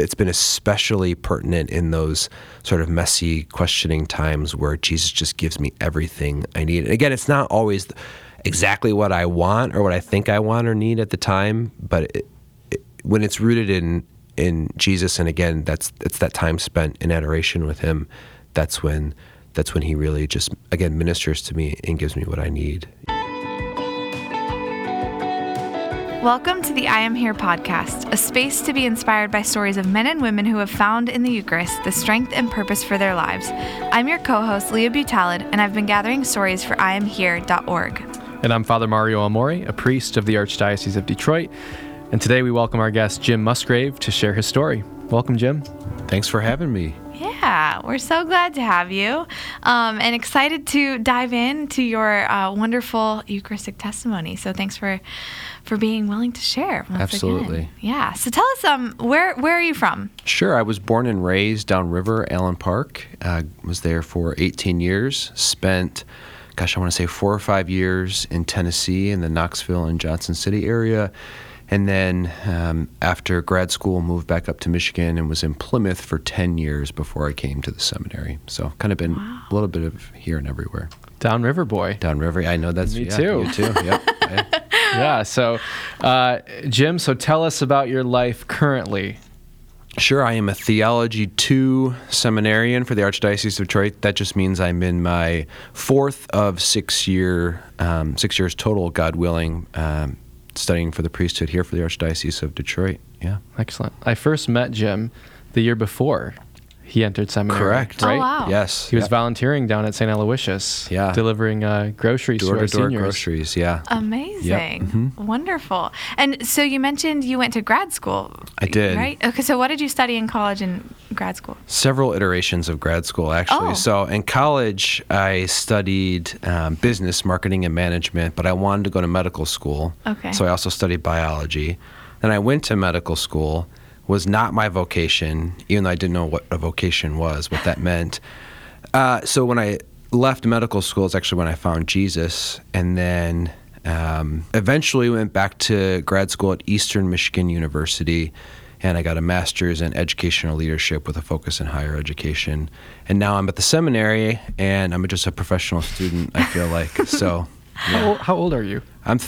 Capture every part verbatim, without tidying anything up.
it's been especially pertinent in those sort of messy, questioning times where Jesus just gives me everything I need. And again, it's not always exactly what I want or what I think I want or need at the time, but it, it, when it's rooted in in Jesus, and again, that's it's that time spent in adoration with Him, that's when that's when He really just, again, ministers to me and gives me what I need. Welcome to the I Am Here podcast, a space to be inspired by stories of men and women who have found in the Eucharist the strength and purpose for their lives. I'm your co-host, Leah Butalid, and I've been gathering stories for I am here dot org. And I'm Father Mario Amore, a priest of the Archdiocese of Detroit. And today we welcome our guest, Jim Musgrave, to share his story. Welcome, Jim. Thanks for having me. Yeah, we're so glad to have you um, and excited to dive into your uh, wonderful Eucharistic testimony. So thanks for for being willing to share once Absolutely. Again. Yeah. So tell us, um, where where are you from? Sure. I was born and raised downriver, Allen Park. Uh, was there for eighteen years. Spent, gosh, I want to say four or five years in Tennessee in the Knoxville and Johnson City area. And then um, after grad school, moved back up to Michigan and was in Plymouth for ten years before I came to the seminary. So kind of been wow. a little bit of here and everywhere. Downriver boy. Downriver. I know that's me yeah, too. You too. Yep. I, yeah. So, uh, Jim, so tell us about your life currently. Sure. I am a Theology two seminarian for the Archdiocese of Detroit. That just means I'm in my fourth of six year, um, six years total, God willing, um, studying for the priesthood here for the Archdiocese of Detroit. Yeah. Excellent. I first met Jim the year before he entered seminary. Correct. Right? Oh, wow. Yes. He was yep. volunteering down at Saint Aloysius. Yeah. Delivering uh, groceries to our Door-to-door seniors. groceries, yeah. Amazing. Yep. Mm-hmm. Wonderful. And so you mentioned you went to grad school. I did. Right? Okay, so what did you study in college and grad school? Several iterations of grad school, actually. Oh. So in college, I studied um, business, marketing, and management, but I wanted to go to medical school. Okay. So I also studied biology. Then I went to medical school. Was not my vocation, even though I didn't know what a vocation was, what that meant. Uh, so when I left medical school, it's actually when I found Jesus, and then um, eventually went back to grad school at Eastern Michigan University, and I got a master's in educational leadership with a focus in higher education. And now I'm at the seminary, and I'm just a professional student, I feel like. So, yeah. How, how old are you? I'm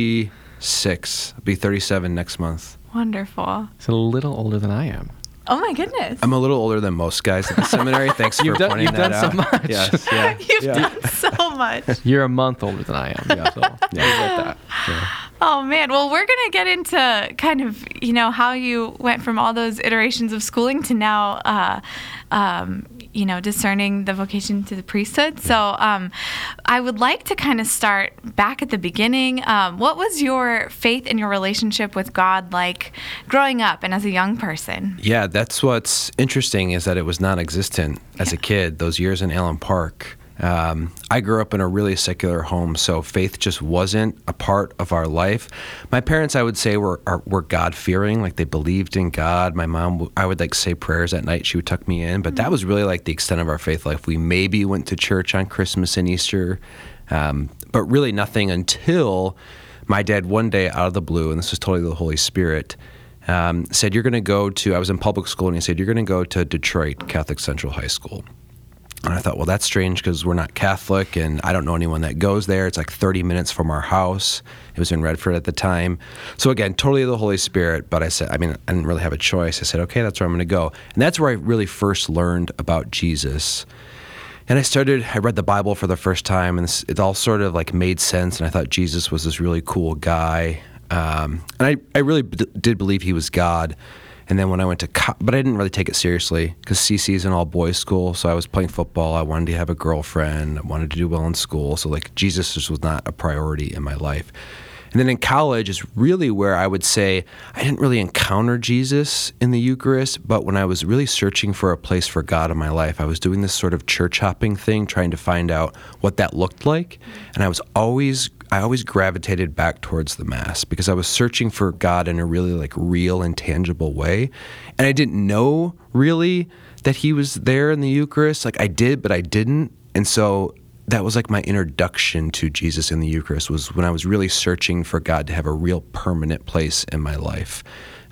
thirty-six. I'll be thirty-seven next month. Wonderful. He's a little older than I am. Oh my goodness. I'm a little older than most guys at the seminary. Thanks You've for done- pointing you've that done so out. much. Yes, yeah. You've yeah. done so much. You're a month older than I am. Yeah, so yeah, you get that. Yeah. Oh man. Well, we're going to get into kind of, you know, how you went from all those iterations of schooling to now, uh, um, you know, discerning the vocation to the priesthood. So um, I would like to kind of start back at the beginning. Um, what was your faith and your relationship with God like growing up and as a young person? Yeah, that's what's interesting is that it was non-existent as Yeah. a kid, those years in Allen Park. Um, I grew up in a really secular home, so faith just wasn't a part of our life. My parents, I would say, were are, were God-fearing, like they believed in God. My mom, I would like say prayers at night. She would tuck me in, but that was really like the extent of our faith life. We maybe went to church on Christmas and Easter, um, but really nothing until my dad one day out of the blue, and this was totally the Holy Spirit, um, said, you're going to go to, I was in public school, and he said, you're going to go to Detroit Catholic Central High School. And I thought, well, that's strange because we're not Catholic, and I don't know anyone that goes there. It's like thirty minutes from our house. It was in Redford at the time. So again, totally the Holy Spirit, but I said, I mean, I didn't really have a choice. I said, okay, that's where I'm going to go. And that's where I really first learned about Jesus. And I started, I read the Bible for the first time, and this, it all sort of like made sense, and I thought Jesus was this really cool guy. Um, and I, I really b- did believe he was God. And then when I went to, co- but I didn't really take it seriously because C C is an all-boys school, so I was playing football. I wanted to have a girlfriend. I wanted to do well in school. So like Jesus just was not a priority in my life. And then in college is really where I would say I didn't really encounter Jesus in the Eucharist, but when I was really searching for a place for God in my life, I was doing this sort of church hopping thing, trying to find out what that looked like. And I was always, I always gravitated back towards the Mass because I was searching for God in a really like real and tangible way. And I didn't know really that he was there in the Eucharist. Like I did, but I didn't. And so that was like my introduction to Jesus in the Eucharist was when I was really searching for God to have a real permanent place in my life.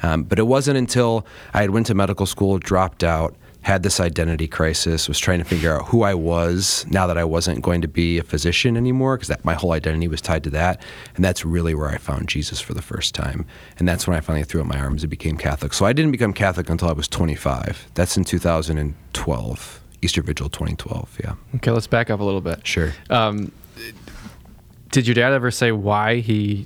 Um, but it wasn't until I had went to medical school, dropped out, had this identity crisis, was trying to figure out who I was now that I wasn't going to be a physician anymore, because that my whole identity was tied to that. And that's really where I found Jesus for the first time. And that's when I finally threw up my arms and became Catholic. So I didn't become Catholic until I was twenty-five. That's in two thousand twelve, Easter Vigil twenty twelve, yeah. Okay, let's back up a little bit. Sure. Um, did your dad ever say why he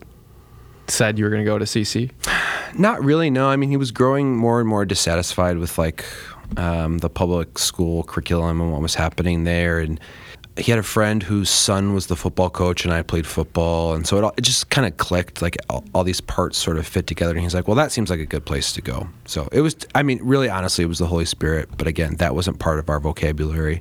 said you were going to go to C C? Not really, no. I mean, he was growing more and more dissatisfied with like um, the public school curriculum and what was happening there. And he had a friend whose son was the football coach, and I played football. And so it, all, it just kind of clicked, like all, all these parts sort of fit together. And he's like, well, that seems like a good place to go. So it was, I mean, really, honestly, it was the Holy Spirit. But again, that wasn't part of our vocabulary.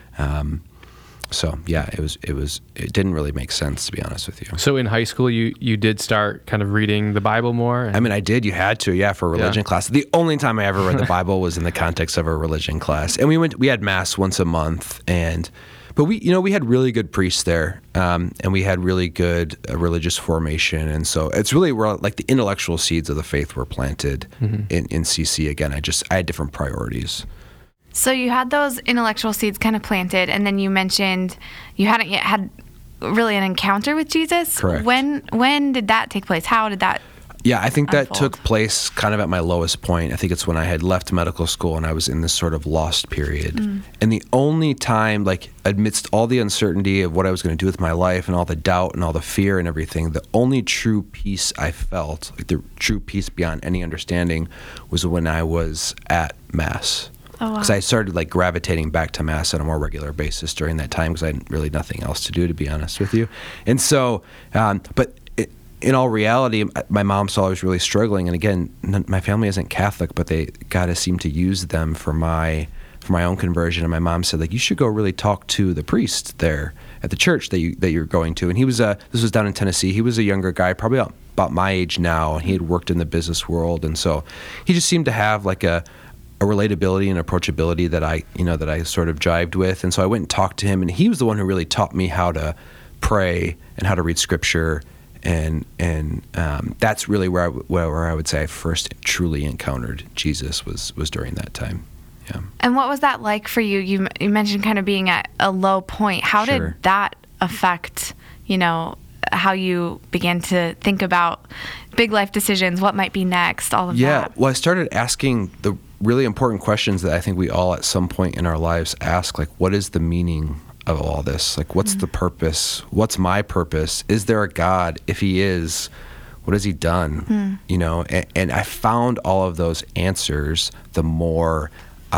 Um, So yeah, it was it was it didn't really make sense, to be honest with you. So in high school, you you did start kind of reading the Bible more? And... I mean, I did. You had to, yeah, for a religion Yeah. class. The only time I ever read the Bible was in the context of a religion class, and we went. We had mass once a month, and but we, you know, we had really good priests there, um, and we had really good uh, religious formation, and so it's really where like the intellectual seeds of the faith were planted mm-hmm. in in C C. Again, I just I had different priorities. So you had those intellectual seeds kind of planted, and then you mentioned you hadn't yet had really an encounter with Jesus. Correct. When when did that take place? How did that Yeah, I think that unfold? took place kind of at my lowest point. I think it's when I had left medical school and I was in this sort of lost period. Mm. And the only time, like amidst all the uncertainty of what I was going to do with my life and all the doubt and all the fear and everything, the only true peace I felt, like the true peace beyond any understanding, was when I was at Mass. Because oh, wow. I started like gravitating back to Mass on a more regular basis during that time, because I had really nothing else to do, to be honest with you. And so, um, but it, in all reality, my mom saw I was really struggling. And again, n- my family isn't Catholic, but they God has seemed to use them for my for my own conversion. And my mom said, like, you should go really talk to the priest there at the church that you that you're going to. And he was a this was down in Tennessee. He was a younger guy, probably about, about my age now, and he had worked in the business world. And so he just seemed to have like a a relatability and approachability that I, you know, that I sort of jived with. And so I went and talked to him, and he was the one who really taught me how to pray and how to read scripture. And, and um, that's really where I, where I would say I first truly encountered Jesus was, was during that time. Yeah. And what was that like for you? You, you mentioned kind of being at a low point. How Sure. did that affect, you know, how you began to think about big life decisions, what might be next, all of yeah, that? Yeah, well, I started asking the really important questions that I think we all at some point in our lives ask, like, what is the meaning of all this? Like, what's mm-hmm. the purpose? What's my purpose? Is there a God? If he is, what has he done? Mm. You know, and, and I found all of those answers the more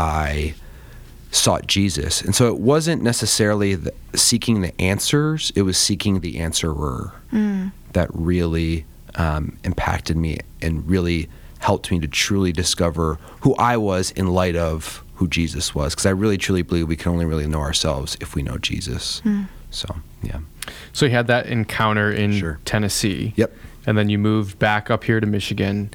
I sought Jesus. And so it wasn't necessarily the, seeking the answers, it was seeking the answerer mm. that really um, impacted me and really helped me to truly discover who I was in light of who Jesus was. Because I really, truly believe we can only really know ourselves if we know Jesus. Mm. So, yeah. So you had that encounter in Sure. Tennessee. Yep. And then you moved back up here to Michigan.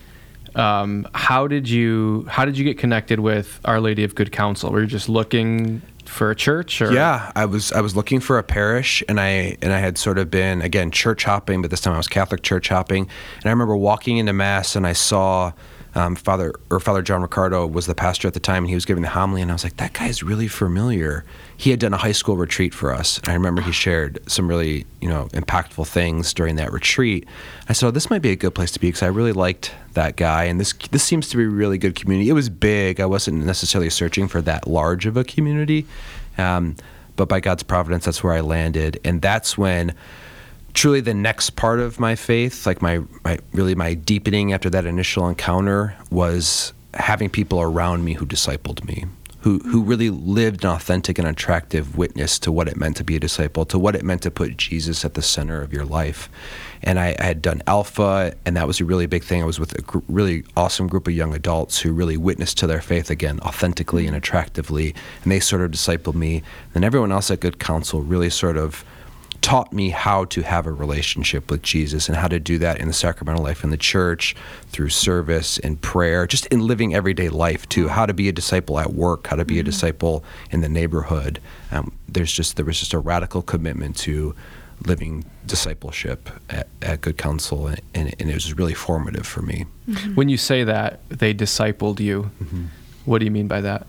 Um, how did you how did you get connected with Our Lady of Good Counsel? Were you just looking for a church? Or? Yeah, I was I was looking for a parish, and I and I had sort of been, again, church hopping, but this time I was Catholic church hopping. And I remember walking into Mass, and I saw um, Father or Father John Ricardo was the pastor at the time, and he was giving the homily, and I was like, that guy's really familiar. He had done a high school retreat for us, and I remember he shared some really, you know, impactful things during that retreat. I said, oh, this might be a good place to be, because I really liked that guy, and this this seems to be a really good community. It was big. I wasn't necessarily searching for that large of a community, um, but by God's providence, that's where I landed, and that's when truly the next part of my faith, like my, my really my deepening after that initial encounter, was having people around me who discipled me. Who, who really lived an authentic and attractive witness to what it meant to be a disciple, to what it meant to put Jesus at the center of your life. And I, I had done Alpha, and that was a really big thing. I was with a gr- really awesome group of young adults who really witnessed to their faith, again, authentically and attractively, and they sort of discipled me. And everyone else at Good Counsel really sort of taught me how to have a relationship with Jesus and how to do that in the sacramental life in the church, through service and prayer, just in living everyday life too. How to be a disciple at work, how to be mm-hmm. a disciple in the neighborhood. Um, there's just there was just a radical commitment to living discipleship at, at Good Counsel, and, and, and it was really formative for me. Mm-hmm. When you say that they discipled you, mm-hmm. what do you mean by that?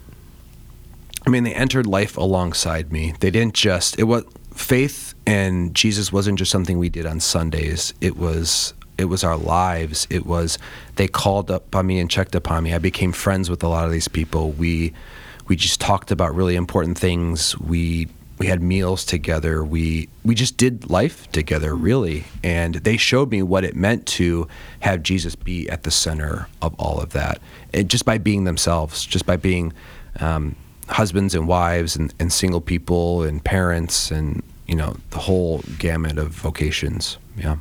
I mean, they entered life alongside me. They didn't just, it was, faith and Jesus wasn't just something we did on Sundays. It was, it was our lives. It was, they called up on me and checked upon me. I became friends with a lot of these people. We, we just talked about really important things. We, we had meals together. We, we just did life together, really. And they showed me what it meant to have Jesus be at the center of all of that. And just by being themselves, just by being, um, husbands and wives and, and single people and parents and, you know, the whole gamut of vocations. Yeah.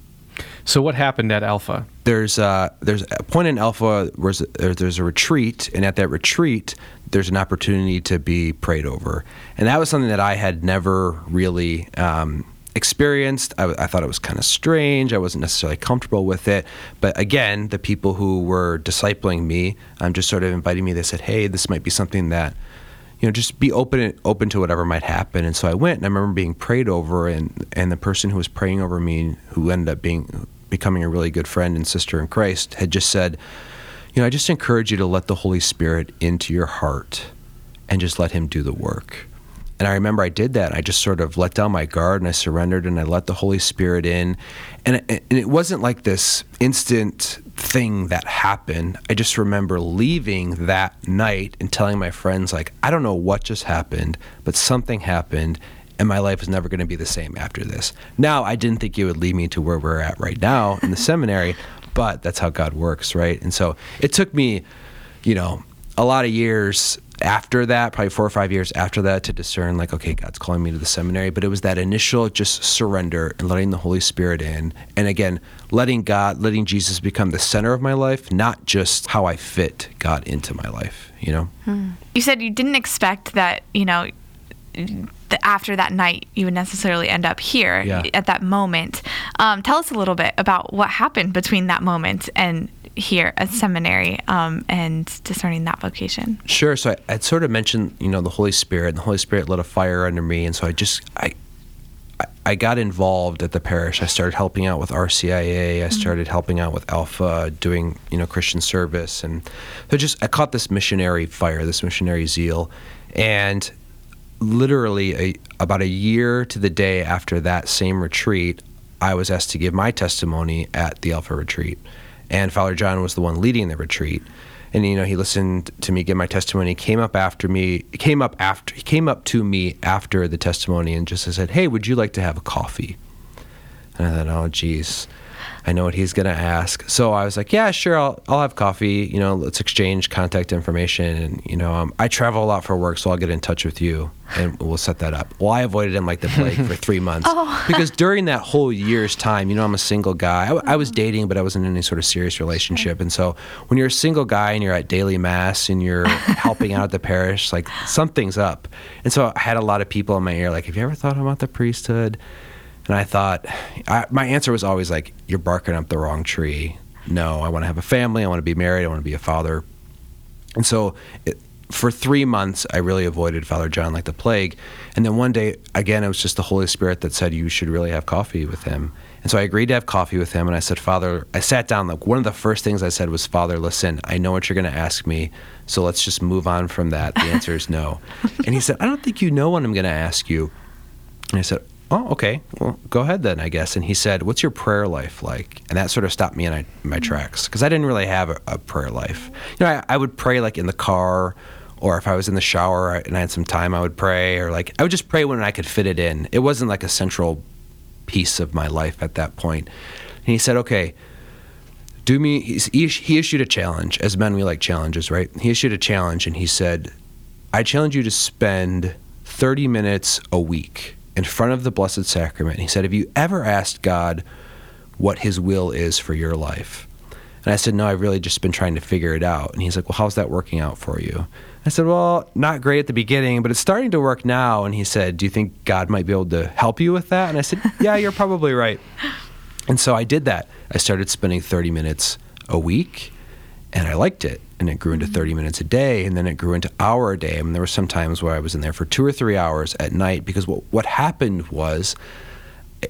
So what happened at Alpha? There's uh, there's a point in Alpha where there's a retreat, and at that retreat, there's an opportunity to be prayed over. And that was something that I had never really um, experienced. I, I thought it was kind of strange. I wasn't necessarily comfortable with it. But again, the people who were discipling me um, just sort of invited me. They said, hey, this might be something that, you know, just be open open to whatever might happen. And so I went, and I remember being prayed over, and, and the person who was praying over me, who ended up being becoming a really good friend and sister in Christ, had just said, you know, I just encourage you to let the Holy Spirit into your heart and just let him do the work. And I remember I did that. I just sort of let down my guard, and I surrendered, and I let the Holy Spirit in. And it, and it wasn't like this instant thing that happened. I just remember leaving that night and telling my friends, like, I don't know what just happened, but something happened, and my life is never going to be the same after this. Now, I didn't think it would lead me to where we're at right now in the seminary, but that's how God works, right? And so it took me, you know, a lot of years after that, probably four or five years after that, to discern, like, okay, God's calling me to the seminary. But it was that initial just surrender and letting the Holy Spirit in. And again, letting God, letting Jesus become the center of my life, not just how I fit God into my life, you know? Hmm. You said you didn't expect that, you know, the, after that night, you would necessarily end up here yeah. at that moment. Um, tell us a little bit about what happened between that moment and here at seminary, um, and discerning that vocation. Sure. So I, I'd sort of mentioned, you know, the Holy Spirit, and the Holy Spirit lit a fire under me. And so I just, I, I got involved at the parish. I started helping out with R C I A. I started mm-hmm. helping out with Alpha, doing, you know, Christian service. And so just, I caught this missionary fire, this missionary zeal. And literally a, about a year to the day after that same retreat, I was asked to give my testimony at the Alpha retreat. And Father John was the one leading the retreat. And, you know, he listened to me give my testimony, came up after me, came up after, he came up to me after the testimony and just said, hey, would you like to have a coffee? And I thought, oh, geez, I know what he's going to ask. So I was like, yeah, sure, I'll I'll have coffee. You know, let's exchange contact information. And, you know, um, I travel a lot for work, so I'll get in touch with you and we'll set that up. Well, I avoided him like the plague for three months. Oh. Because during that whole year's time, you know, I'm a single guy. I, I was dating, but I wasn't in any sort of serious relationship. And so when you're a single guy and you're at daily mass and you're helping out at the parish, like something's up. And so I had a lot of people in my ear like, have you ever thought about the priesthood? And I thought, I, my answer was always like, you're barking up the wrong tree. No, I want to have a family. I want to be married. I want to be a father. And so it, for three months, I really avoided Father John like the plague. And then one day, again, it was just the Holy Spirit that said, you should really have coffee with him. And so I agreed to have coffee with him. And I said, Father, I sat down. Like one of the first things I said was, Father, listen, I know what you're going to ask me. So let's just move on from that. The answer is no. And he said, I don't think you know what I'm going to ask you. And I said, oh, okay, well, go ahead then, I guess. And he said, what's your prayer life like? And that sort of stopped me in, I, in my tracks, because I didn't really have a, a prayer life. You know, I, I would pray like in the car, or if I was in the shower and I had some time, I would pray, or like, I would just pray when I could fit it in. It wasn't like a central piece of my life at that point. And he said, okay, do me, he, he issued a challenge. As men, we like challenges, right? He issued a challenge, and he said, I challenge you to spend thirty minutes a week in front of the Blessed Sacrament. He said, have you ever asked God what his will is for your life? And I said, no, I've really just been trying to figure it out. And he's like, well, how's that working out for you? I said, well, not great at the beginning, but it's starting to work now. And he said, do you think God might be able to help you with that? And I said, yeah, you're probably right. And so I did that. I started spending thirty minutes a week, and I liked it. And it grew into thirty minutes a day, and then it grew into hour a day. I mean, there were some times where I was in there for two or three hours at night, because what what happened was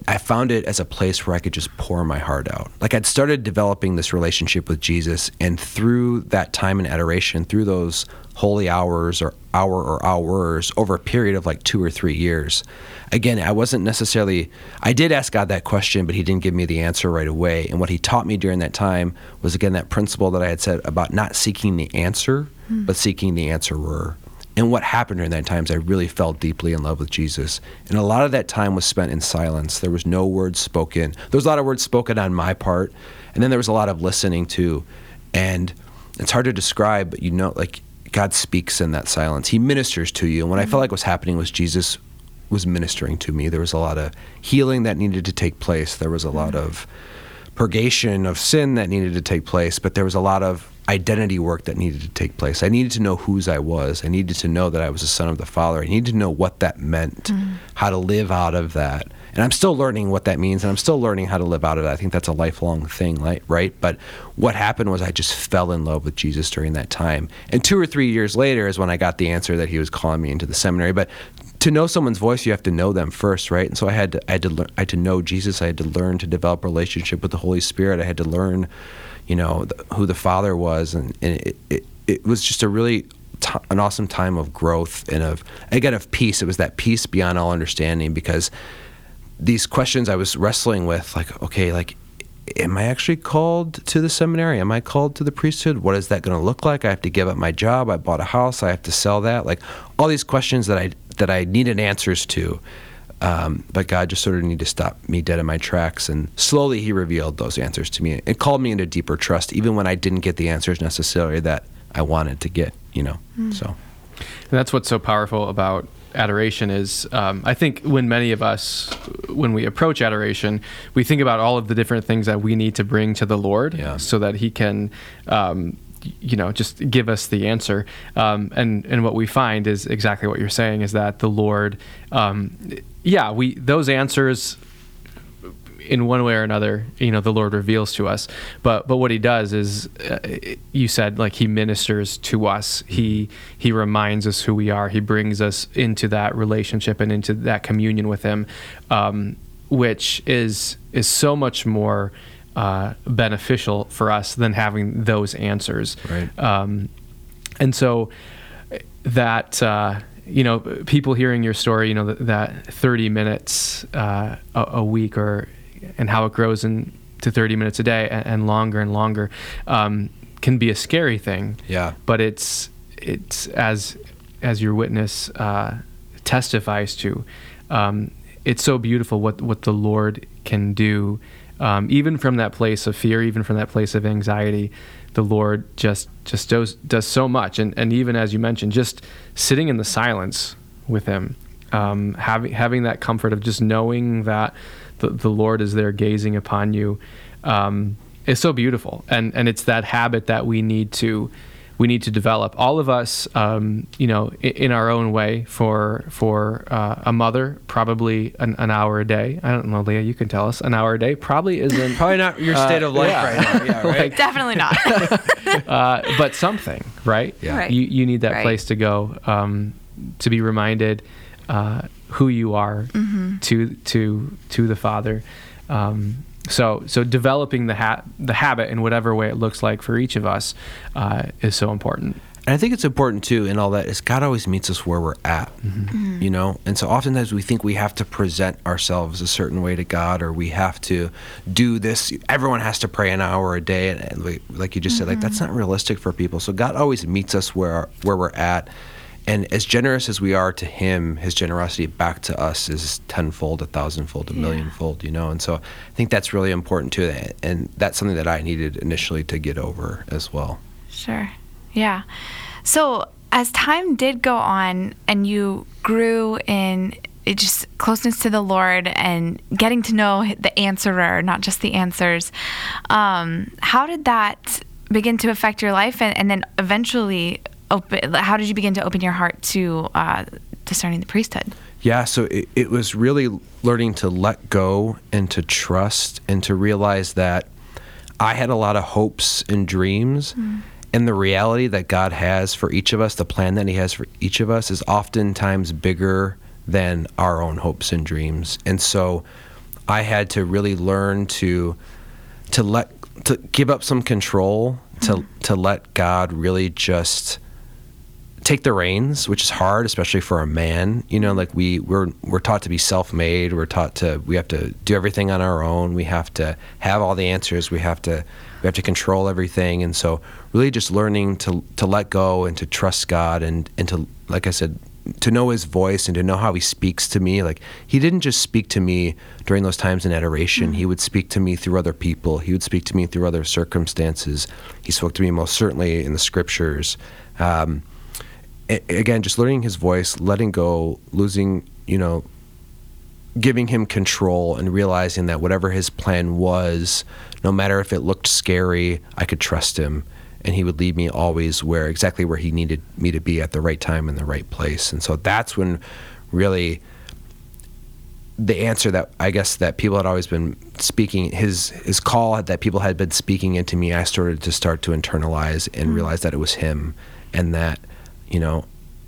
I found it as a place where I could just pour my heart out. Like I'd started developing this relationship with Jesus, and through that time in adoration, through those holy hours or hour or hours over a period of like two or three years, again, I wasn't necessarily, I did ask God that question, but he didn't give me the answer right away. And what he taught me during that time was, again, that principle that I had said about not seeking the answer, mm. but seeking the answerer. And what happened during that time is I really fell deeply in love with Jesus. And a lot of that time was spent in silence. There was no words spoken. There was a lot of words spoken on my part. And then there was a lot of listening too. And it's hard to describe, but you know, like God speaks in that silence. He ministers to you. And what mm-hmm. I felt like was happening was Jesus was ministering to me. There was a lot of healing that needed to take place. There was a lot of purgation of sin that needed to take place, but there was a lot of identity work that needed to take place. I needed to know whose I was. I needed to know that I was a son of the Father. I needed to know what that meant, mm. how to live out of that. And I'm still learning what that means, and I'm still learning how to live out of it. I think that's a lifelong thing, right? But what happened was I just fell in love with Jesus during that time. And two or three years later is when I got the answer that he was calling me into the seminary. But to know someone's voice, you have to know them first, right? And so I had to, I had to, learn, I had to know Jesus. I had to learn to develop a relationship with the Holy Spirit. I had to learn, you know, the, who the Father was, and, and it, it it was just a really t- an awesome time of growth and of again of peace. It was that peace beyond all understanding, because these questions I was wrestling with, like, okay, like, am I actually called to the seminary? Am I called to the priesthood? What is that going to look like? I have to give up my job. I bought a house. I have to sell that. Like all these questions that I that I needed answers to. Um, but God just sort of needed to stop me dead in my tracks, and slowly he revealed those answers to me. It called me into deeper trust, even when I didn't get the answers necessarily that I wanted to get, you know, mm. so. And that's what's so powerful about adoration is, um, I think when many of us, when we approach adoration, we think about all of the different things that we need to bring to the Lord yeah. so that he can, um, you know, just give us the answer. Um, and, and what we find is exactly what you're saying, is that the Lord, um, yeah, we, those answers in one way or another, you know, the Lord reveals to us. But, but what he does is, uh, you said, like, he ministers to us. He, he reminds us who we are. He brings us into that relationship and into that communion with him, um, which is, is so much more, Uh, beneficial for us than having those answers. Right. Um, and so that, uh, you know, people hearing your story, you know, that, that thirty minutes uh, a, a week, or and how it grows into thirty minutes a day and, and longer and longer, um, can be a scary thing. Yeah. But it's, it's as, as your witness uh, testifies to, um, it's so beautiful what, what the Lord can do. Um, even from that place of fear, even from that place of anxiety, the Lord just just does does so much. And and even as you mentioned, just sitting in the silence with him, um, having having that comfort of just knowing that the, the Lord is there gazing upon you, um, is so beautiful. And and it's that habit that we need to we need to develop. All of us, um, you know, in, in our own way. For for uh, a mother, probably an, an hour a day. I don't know, Leah, you can tell us. An hour a day probably isn't probably not your state uh, of life yeah. right now. Yeah, right. Like, definitely not. uh, but something, right? Yeah. Right. You you need that Right. place to go, um, to be reminded uh, who you are mm-hmm. to to to the Father. Um, So, so developing the ha- the habit in whatever way it looks like for each of us uh, is so important. And I think it's important too, in all that, is God always meets us where we're at, mm-hmm. Mm-hmm. you know? And so oftentimes we think we have to present ourselves a certain way to God, or we have to do this. Everyone has to pray an hour a day. And, and we, like you just mm-hmm. said, like, that's not realistic for people. So God always meets us where where we're at. And as generous as we are to him, his generosity back to us is tenfold, a thousandfold, a yeah. millionfold, you know? And so I think that's really important too. And that's something that I needed initially to get over as well. Sure. Yeah. So as time did go on and you grew in it just closeness to the Lord and getting to know the answerer, not just the answers, um, how did that begin to affect your life? And, and then eventually, open, how did you begin to open your heart to uh, discerning the priesthood? Yeah, so it, it was really learning to let go and to trust and to realize that I had a lot of hopes and dreams. Mm. And the reality that God has for each of us, the plan that he has for each of us, is oftentimes bigger than our own hopes and dreams. And so I had to really learn to to let to give up some control, to mm-hmm. to let God really just take the reins, which is hard, especially for a man. You know, like we we're we're taught to be self-made. We're taught to we have to do everything on our own. We have to have all the answers. We have to we have to control everything. And so, really, just learning to to let go and to trust God and and to, like I said, to know His voice and to know how He speaks to me. Like, He didn't just speak to me during those times in adoration. Mm-hmm. He would speak to me through other people. He would speak to me through other circumstances. He spoke to me most certainly in the Scriptures. Um, Again, just learning His voice, letting go, losing, you know, giving Him control and realizing that whatever His plan was, no matter if it looked scary, I could trust Him, and He would lead me always where exactly where He needed me to be at the right time in the right place. And so that's when really the answer that I guess that people had always been speaking, his his call that people had been speaking into me, I started to start to internalize and mm-hmm. realize that it was Him, and that, you know,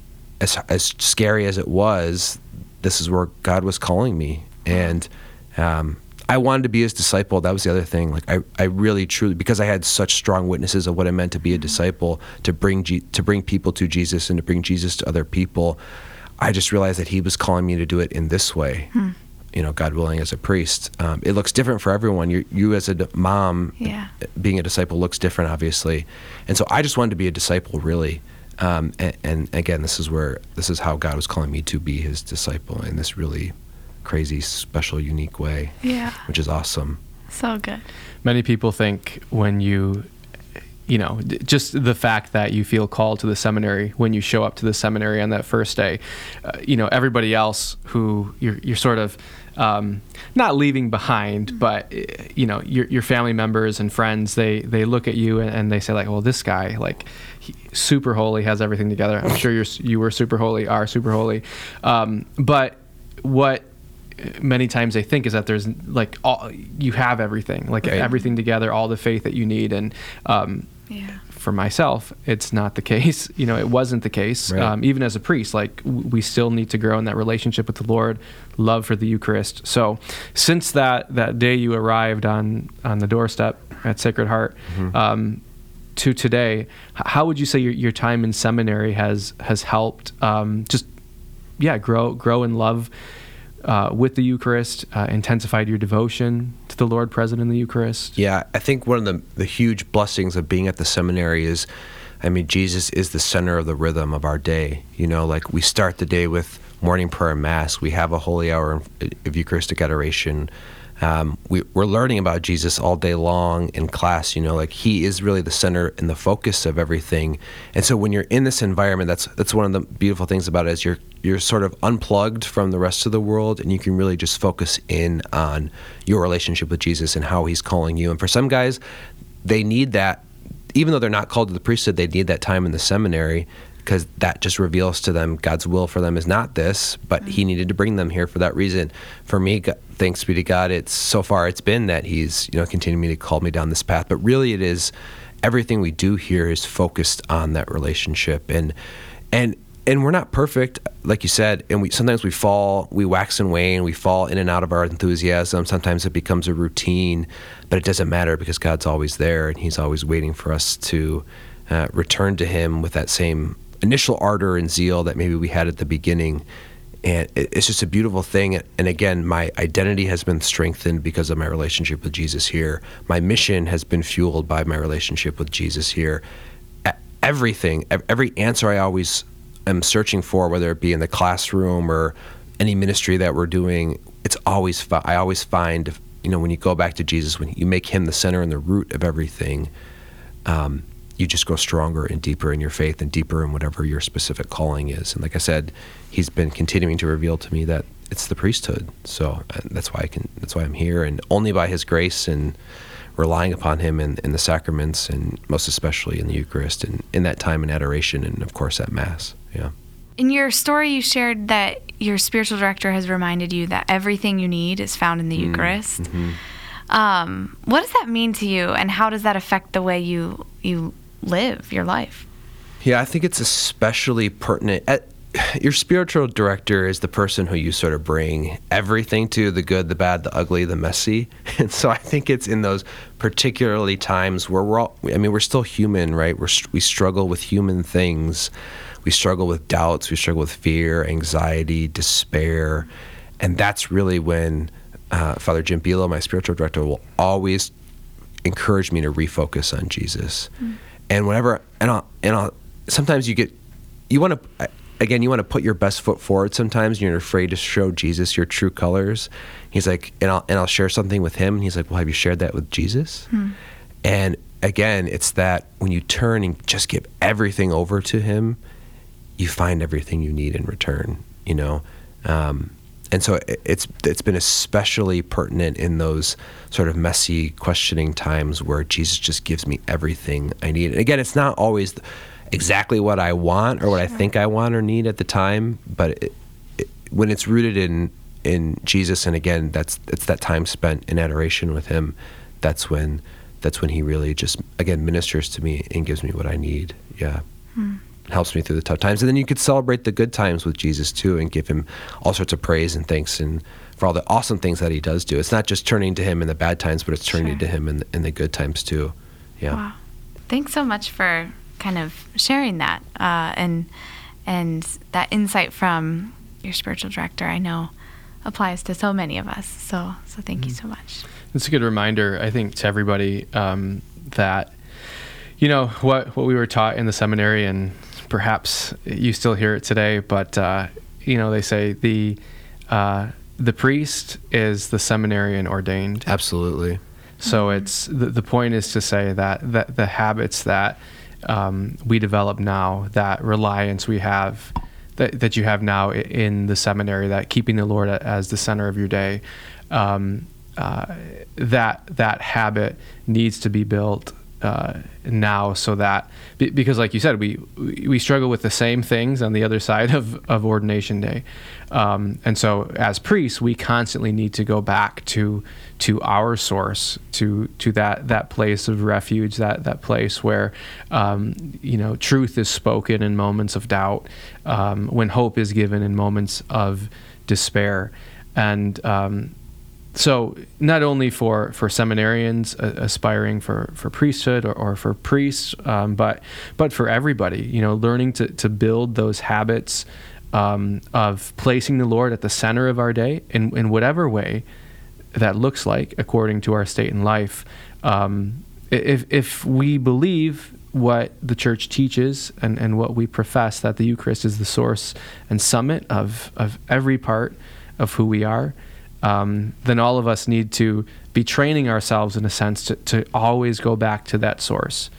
as as scary as it was, this is where God was calling me. And um, I wanted to be His disciple. That was the other thing. Like, I, I really, truly, because I had such strong witnesses of what it meant to be a disciple, to bring G- to bring people to Jesus and to bring Jesus to other people, I just realized that He was calling me to do it in this way. Hmm. You know, God willing, as a priest. Um, it looks different for everyone. You, you as a d- mom, yeah. being a disciple looks different, obviously. And so I just wanted to be a disciple, really. Um, and, and again, this is where this is how God was calling me to be His disciple in this really crazy, special, unique way. Yeah, which is awesome. So good. Many people think when you, you know, just the fact that you feel called to the seminary when you show up to the seminary on that first day, uh, you know, everybody else who you're you're sort of um, not leaving behind, but you know, your your family members and friends, they they look at you and, and they say like, well, this guy, like, he, super holy, has everything together. I'm sure you're you were super holy, are super holy, um, but what many times they think is that there's like all, you have everything, like right. everything together, all the faith that you need, and um, yeah. for myself, it's not the case. You know, it wasn't the case. Right. Um, even as a priest, like we still need to grow in that relationship with the Lord, love for the Eucharist. So, since that that day you arrived on on the doorstep at Sacred Heart, mm-hmm. um, to today, how would you say your your time in seminary has has helped um, just yeah grow grow in love Uh, with the Eucharist, uh, intensified your devotion to the Lord present in the Eucharist? Yeah, I think one of the, the huge blessings of being at the seminary is, I mean, Jesus is the center of the rhythm of our day. You know, like we start the day with morning prayer and Mass. We have a holy hour of Eucharistic adoration. Um, we, we're learning about Jesus all day long in class. You know, like He is really the center and the focus of everything. And so when you're in this environment, that's that's one of the beautiful things about it is you're you're sort of unplugged from the rest of the world, and you can really just focus in on your relationship with Jesus and how He's calling you. And for some guys, they need that, even though they're not called to the priesthood, they need that time in the seminary, because that just reveals to them God's will for them is not this, but mm-hmm. He needed to bring them here for that reason. For me, God, thanks be to God, it's so far it's been that He's, you know, continuing to call me down this path. But really, it is everything we do here is focused on that relationship, and and and we're not perfect, like you said, and we sometimes we fall, we wax and wane, we fall in and out of our enthusiasm. Sometimes it becomes a routine, but it doesn't matter because God's always there, and He's always waiting for us to uh, return to Him with that same initial ardor and zeal that maybe we had at the beginning. And it's just a beautiful thing. And again, my identity has been strengthened because of my relationship with Jesus here. My mission has been fueled by my relationship with Jesus here. Everything, every answer I always am searching for, whether it be in the classroom or any ministry that we're doing, it's always, I always find, you know, when you go back to Jesus, when you make Him the center and the root of everything, um, you just go stronger and deeper in your faith and deeper in whatever your specific calling is. And like I said, He's been continuing to reveal to me that it's the priesthood. So that's why I can, that's why I'm here, and only by His grace and relying upon Him in, in the sacraments, and most especially in the Eucharist, and in that time in adoration, and of course at Mass. Yeah. In your story, you shared that your spiritual director has reminded you that everything you need is found in the mm, Eucharist. Mm-hmm. Um, what does that mean to you, and how does that affect the way you you live your life? Yeah, I think it's especially pertinent. At, your spiritual director is the person who you sort of bring everything to, the good, the bad, the ugly, the messy. And so I think it's in those particularly times where we're all, I mean, we're still human, right? We're, we struggle with human things. We struggle with doubts. We struggle with fear, anxiety, despair. And that's really when uh, Father Jim Bilo, my spiritual director, will always encourage me to refocus on Jesus. Mm. And whenever, and I'll, and I'll, sometimes you get, you want to, again, you want to put your best foot forward sometimes, and you're afraid to show Jesus your true colors. He's like, and I'll, and I'll share something with him, and he's like, well, have you shared that with Jesus? Hmm. And again, it's that when you turn and just give everything over to him, you find everything you need in return, you know? Um, and so it, it's it's been especially pertinent in those sort of messy, questioning times where Jesus just gives me everything I need. And again, it's not always exactly what I want or what sure. I think I want or need at the time, but it, it, when it's rooted in in Jesus, and again, that's it's that time spent in adoration with him, that's when that's when he really just again ministers to me and gives me what I need. Yeah. Hmm. Helps me through the tough times. And then you could celebrate the good times with Jesus too, and give him all sorts of praise and thanks and for all the awesome things that he does do. It's not just turning to him in the bad times, but it's turning sure. to him in the, in the good times too. Yeah. Wow. Thanks so much for kind of sharing that uh, and and that insight from your spiritual director. I know applies to so many of us. So so thank mm-hmm. you so much. It's a good reminder, I think, to everybody um, that you know what what we were taught in the seminary, and perhaps you still hear it today, but uh, you know, they say the uh, the priest is the seminarian ordained. Absolutely. So mm-hmm. it's the, the point is to say that, that the habits that um, we develop now, that reliance we have, that that you have now in the seminary, that keeping the Lord as the center of your day, um, uh, that that habit needs to be built Uh, now, so that because, like you said, we we struggle with the same things on the other side of, of ordination day, um, and so as priests, we constantly need to go back to to our source, to to that that place of refuge, that that place where um, you know truth is spoken in moments of doubt, um, when hope is given in moments of despair, and um, So not only for, for seminarians uh, aspiring for, for priesthood or, or for priests, um, but but for everybody, you know, learning to, to build those habits um, of placing the Lord at the center of our day in, in whatever way that looks like according to our state in life. Um, if if we believe what the church teaches and, and what we profess, that the Eucharist is the source and summit of, of every part of who we are, Um, then all of us need to be training ourselves in a sense to, to always go back to that source.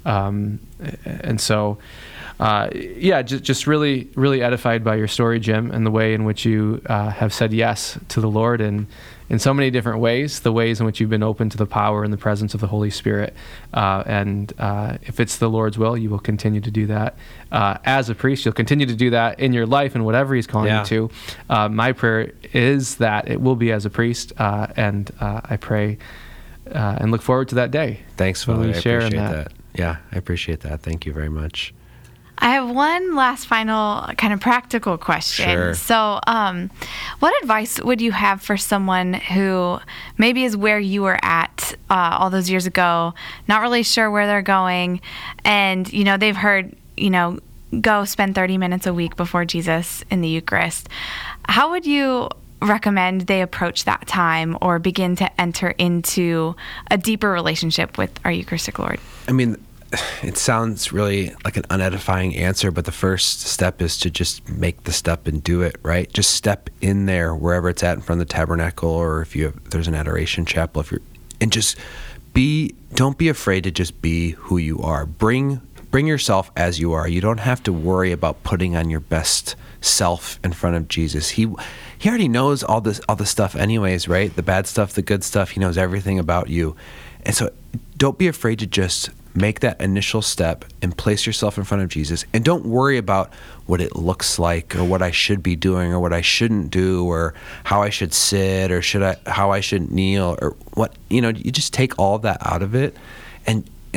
Um, and so, uh, yeah, just, just really, really edified by your story, Jim, and the way in which you uh, have said yes to the Lord in, in so many different ways, the ways in which you've been open to the power and the presence of the Holy Spirit. Uh, and uh, if it's the Lord's will, you will continue to do that. Uh, as a priest, you'll continue to do that in your life and whatever he's calling yeah. you to. Uh, my prayer is that it will be as a priest, uh, and uh, I pray uh, and look forward to that day. Thanks, Father. I appreciate that. that. Yeah, I appreciate that. Thank you very much. I have one last final kind of practical question. Sure. So um, what advice would you have for someone who maybe is where you were at uh, all those years ago, not really sure where they're going, and, you know, they've heard, you know, go spend thirty minutes a week before Jesus in the Eucharist. How would you recommend they approach that time or begin to enter into a deeper relationship with our Eucharistic Lord? I mean, it sounds really like an unedifying answer, but the first step is to just make the step and do it, right? Just step in there wherever it's at in front of the tabernacle, or if you have, there's an adoration chapel, if you're, and just be, don't be afraid to just be who you are. Bring, bring yourself as you are. You don't have to worry about putting on your best self in front of Jesus. He, he already knows all this, all the stuff anyways, right? The bad stuff, the good stuff. He knows everything about you. And so don't be afraid to just make that initial step and place yourself in front of Jesus, and don't worry about what it looks like or what I should be doing or what I shouldn't do or how I should sit or should I how I should kneel or what, you know, you just take all of that out of it and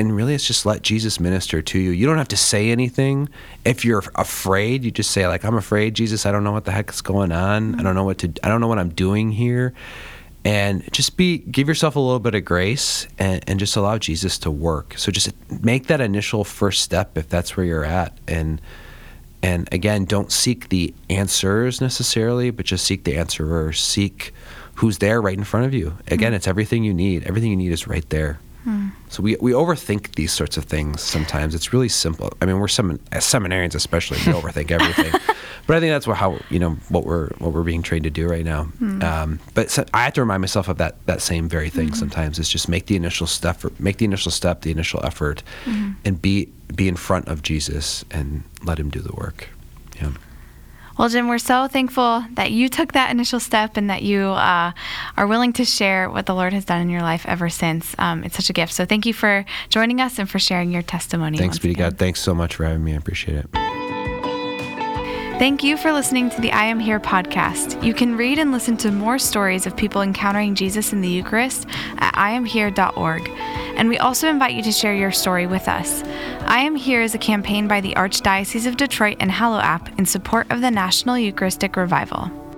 and really it's just let Jesus minister to you. You don't have to say anything. If you're afraid, you just say like, I'm afraid, Jesus, I don't know what the heck is going on. I don't know what to, I don't know what I'm doing here. And just be, give yourself a little bit of grace and, and just allow Jesus to work. So just make that initial first step if that's where you're at. And And again, don't seek the answers necessarily, but just seek the answerer. Seek who's there right in front of you. Again, mm. it's everything you need. Everything you need is right there. Mm. So we we overthink these sorts of things sometimes. It's really simple. I mean, we're semin- as seminarians especially, we overthink everything. But I think that's what how you know what we're what we're being trained to do right now. Mm. Um, but so I have to remind myself of that that same very thing mm-hmm. sometimes. Is just make the initial step, make the initial step, the initial effort, mm-hmm. and be be in front of Jesus and let him do the work. Yeah. Well, Jim, we're so thankful that you took that initial step and that you uh, are willing to share what the Lord has done in your life ever since. Um, it's such a gift. So thank you for joining us and for sharing your testimony. Thanks be to God. Thanks so much for having me. I appreciate it. Thank you for listening to the I Am Here podcast. You can read and listen to more stories of people encountering Jesus in the Eucharist at I am here dot org. And we also invite you to share your story with us. I Am Here is a campaign by the Archdiocese of Detroit and Hallow App in support of the National Eucharistic Revival.